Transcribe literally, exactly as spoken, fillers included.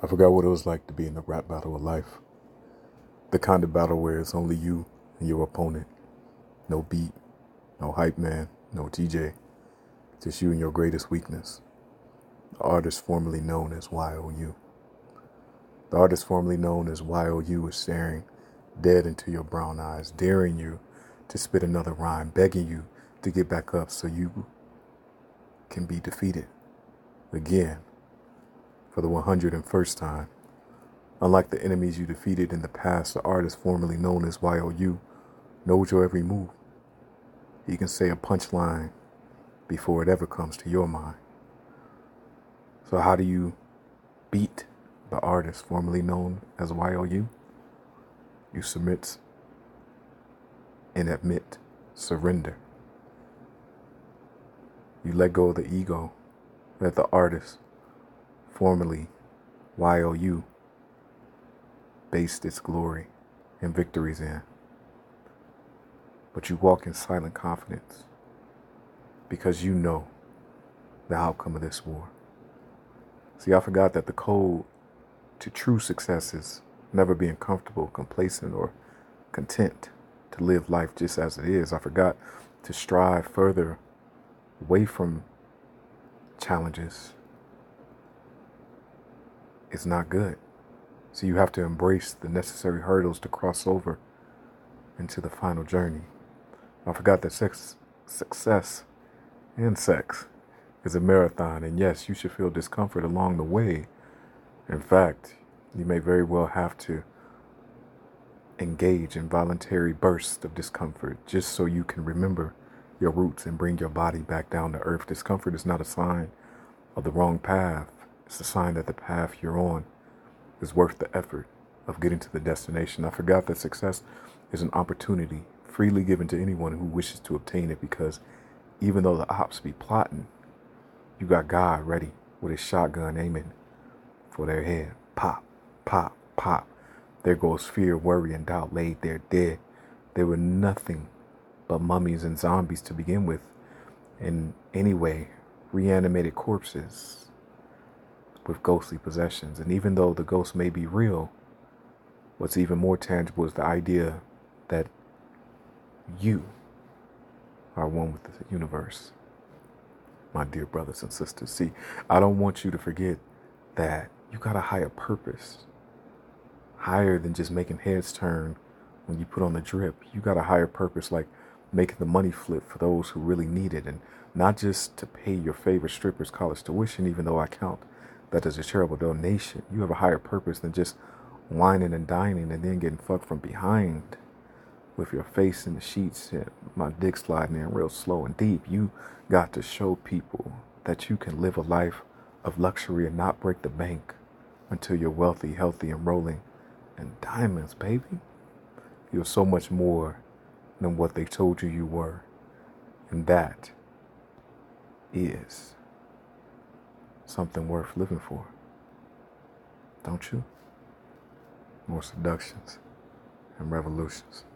I forgot what it was like to be in the rap battle of life. The kind of battle where it's only you and your opponent. No beat, no hype man, no T J. Just you and your greatest weakness. The artist formerly known as Y O U. The artist formerly known as Y O U is staring dead into your brown eyes, daring you to spit another rhyme, begging you to get back up so you can be defeated again for the one hundred first time. Unlike the enemies you defeated in the past, the artist formerly known as Y O U knows your every move. He can say a punchline before it ever comes to your mind. So how do you beat the artist formerly known as Y O U? You submit and admit surrender. You let go of the ego that the artist formerly Y O U based its glory and victories in. But you walk in silent confidence because you know the outcome of this war. See, I forgot that the code to true success is never being comfortable, complacent, or content to live life just as it is. I forgot to strive further away from challenges. It's not good. So you have to embrace the necessary hurdles to cross over into the final journey. I forgot that sex, success and sex is a marathon, and yes, you should feel discomfort along the way. In fact, you may very well have to engage in voluntary bursts of discomfort just so you can remember your roots and bring your body back down to earth. Discomfort is not a sign of the wrong path. It's a sign that the path you're on is worth the effort of getting to the destination. I forgot that success is an opportunity freely given to anyone who wishes to obtain it, because even though the ops be plotting, you got God ready with his shotgun aiming for their head. Pop, pop, pop. There goes fear, worry, and doubt laid there dead. They were nothing but mummies and zombies to begin with. And anyway, reanimated corpses with ghostly possessions. And even though the ghost may be real, what's even more tangible is the idea that you are one with the universe. My dear brothers and sisters, see, I don't want you to forget that you got a higher purpose, higher than just making heads turn when you put on the drip. You got a higher purpose, like making the money flip for those who really need it, and not just to pay your favorite stripper's college tuition, even though I count that as a charitable donation. You have a higher purpose than just whining and dining and then getting fucked from behind with your face in the sheets and my dick sliding in real slow and deep. You got to show people that you can live a life of luxury and not break the bank until you're wealthy, healthy, and rolling in diamonds, baby. You're so much more than what they told you you were. And that is something worth living for. Don't you? More seductions and revolutions.